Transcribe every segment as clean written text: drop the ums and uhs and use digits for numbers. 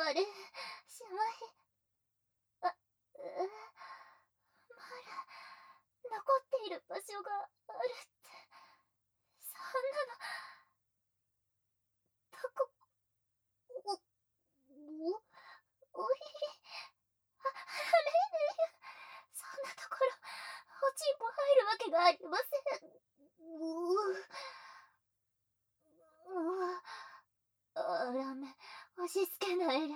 ある。しまい。あ、まだ、残っている場所があるって。そんなの、どこ、おいり、あれれよ。そんなところ、おちんぽ入るわけがありません。ラメ、押し付けないで。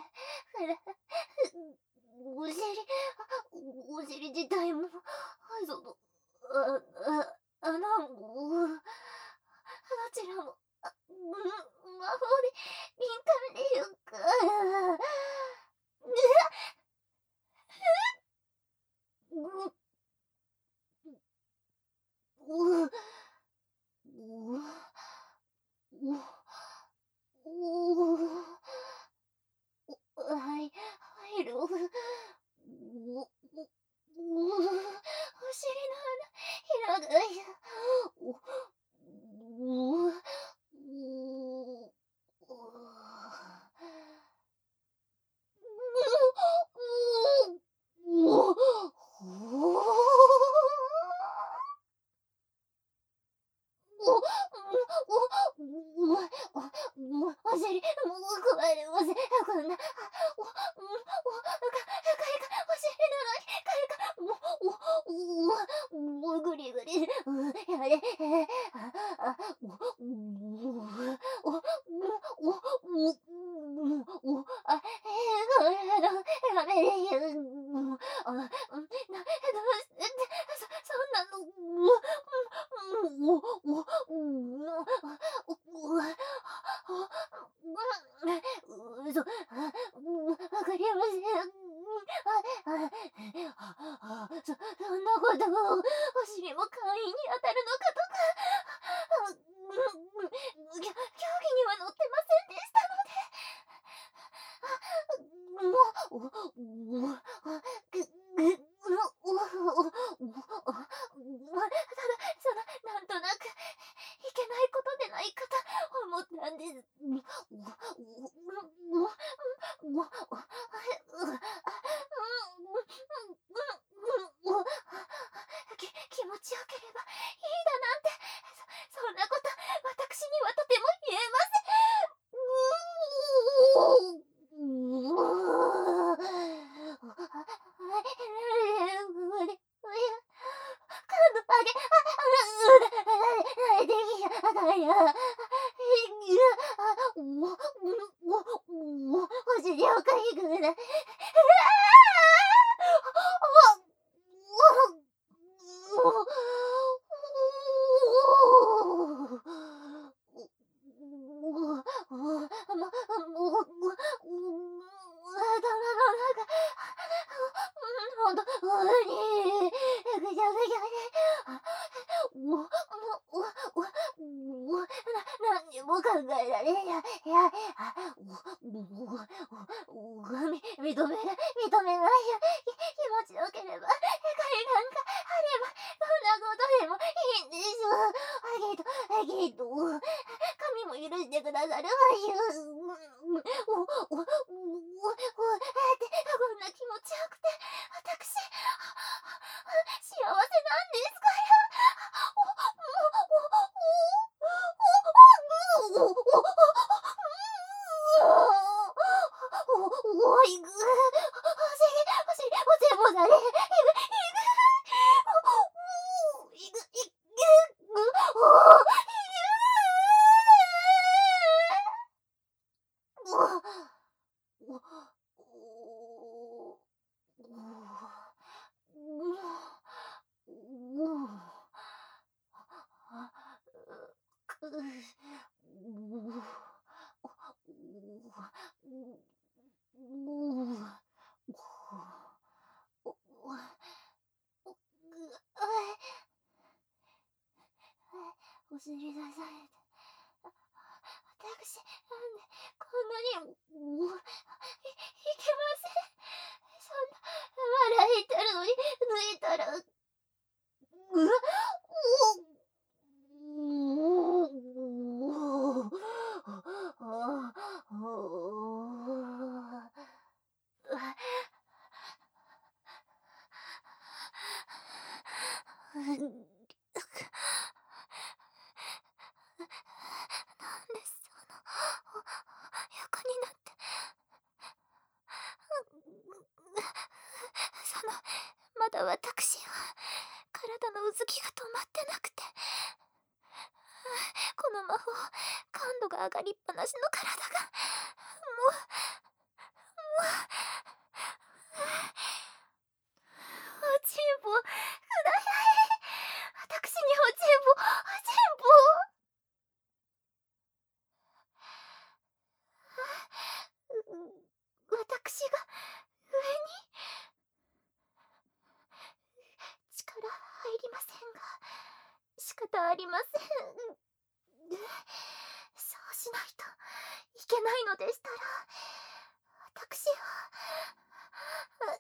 お尻、お尻自体も、その、穴も、どちらも、魔法で敏感でよか。はい、入る。お尻の穴、開くよ。お尻、もう壊れません。こんな、お尻なのに、かゆか、もう、ぐりぐり、やれ、やめれよ、どうして、そんなの、わかりません。そんなことを、お尻も会員に当たるのかとか、競技には載ってませんでしたので。なんとなく、いけないことでないかと思ったんです。気持ちよければいいだなんて、そんなこと、私にはとても言えません。お尻をかゆくない。ほんと、ぐちゃぐちゃなんにも考えられんや。認めないよ。気持ちよければ、世界なんかあれば、どんなことでもいいんでしょう。けど、神も許してくださるわよ。こんな気持ちよくて、私、幸せなんですからおいぐ、おせもだれ、お尻出されて、私、なんで、こんなに、いけません。そんな、笑いてるのに、抜いたら、 うんなんで横になってそのまだ私は体のうずきが止まってなくて、この魔法感度が上がりっぱなしの体がもうおちんぽください。私におちんぽ私が上に力入りませんが仕方ありません。そうしないといけないのでしたら、私は、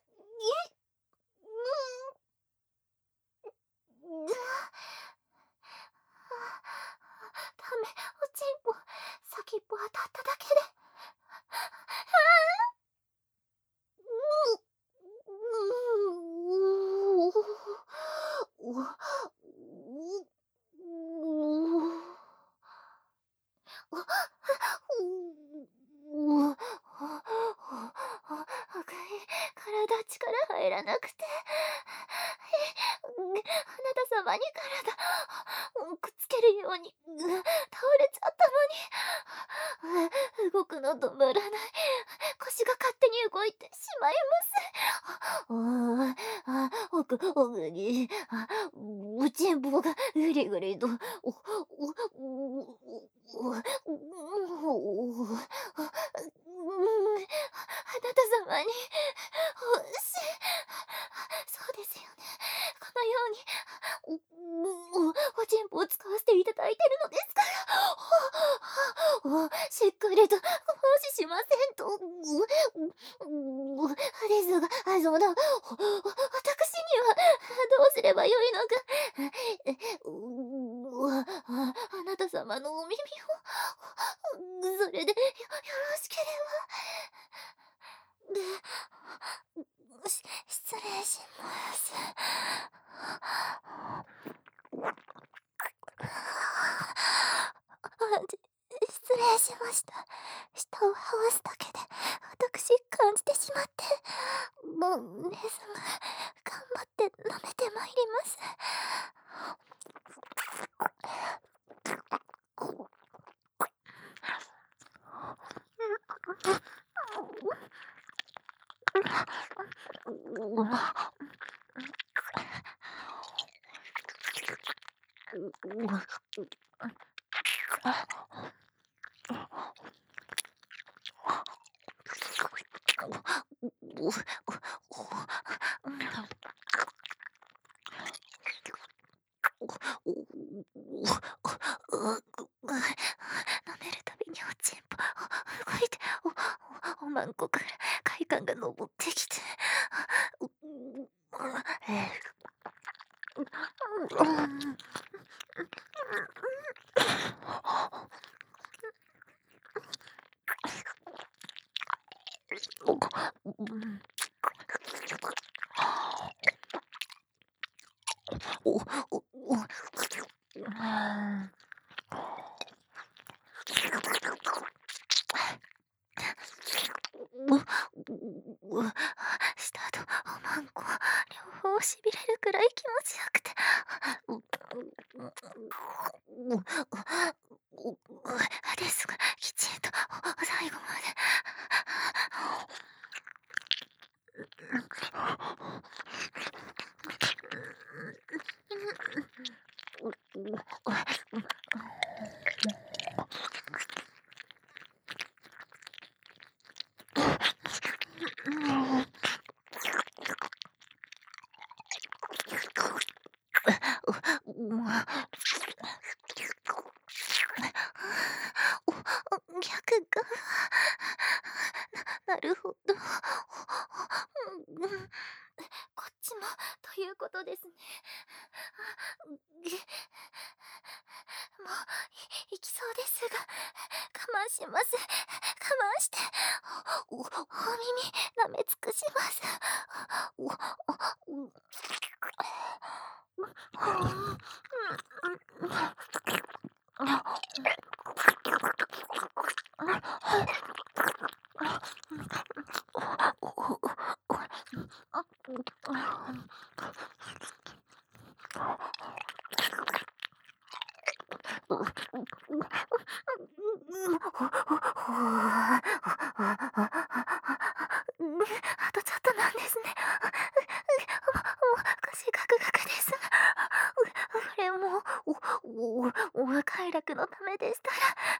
ダメ、おちんぽ、先っぽ当たっただけで。体力入らなくて、あなた様に体くっつけるように倒れちゃったのに、動くの止まらない。腰が勝手に動いてしまいます。奥に、おちんぽがぐりぐりと、あなた様に、そうですよね。このように、おちんぽを使わせていただいてるのですから、しっかりと、無視しませんと。ですが、そうだ、私にはどうすればよいのか。あなた様のお耳を、それでよろしければ。失礼します。失礼しました。舌を這わすだけで私感じてしまって、ですが頑張って舐めてまいります。舐めるたびにおちんぽ動いて、おまんこから快感が昇ってきて、舌とおまんこ両方しびれるくらい気持ちよくて、ですがきちんと最後まで。逆が、なるほど。こっちもということですね。もういきそうですが我慢します。我慢してお耳舐め尽くします。 あとちょっとなんですね。もう腰ガクガクです。これも快楽のためでした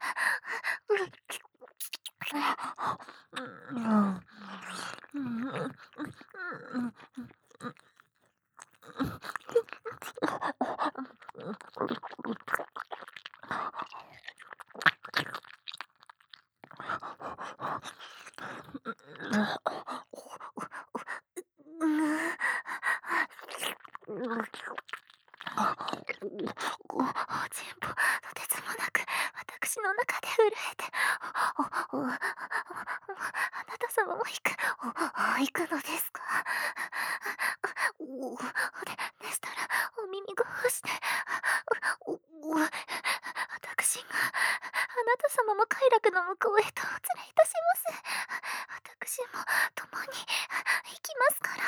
ら。おちんぽ、とてつもなく私の中で震えて、あなた様も行くのですか？でしたら、お耳ごして、私があなた様も快楽の向こうへとお連れいたします。私も共に行きますから。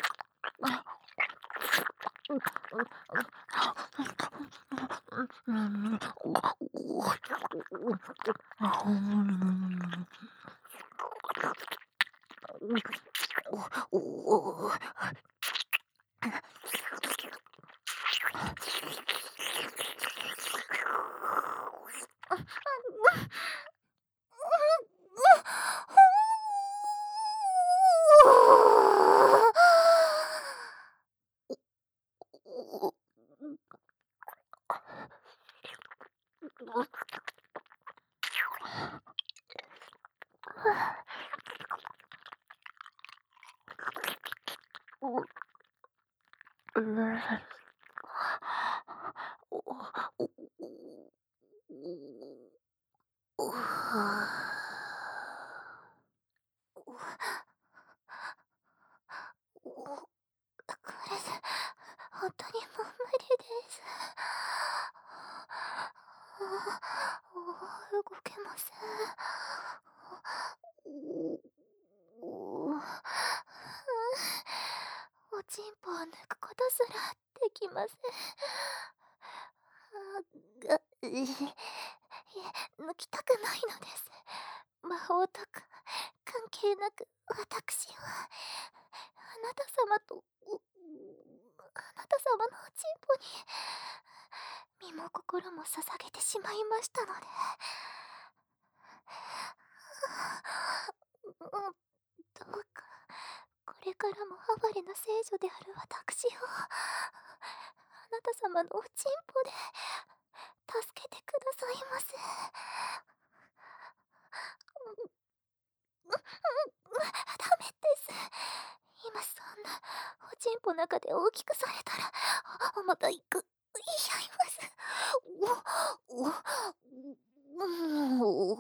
これで本当にもう無理です。動けません。おちんぽを抜くことすらできません。抜きたくないのです。魔法とか関係なく私はあなた様とあなた様のおちんぽに身も心も捧げてしまいましたので。どうかこれからも哀れな聖女である私をあなた様のおちんぽで助けてくださいませ。ダメです。今そんなおちんぽ中で大きくされたらまた行くいちゃいます。おお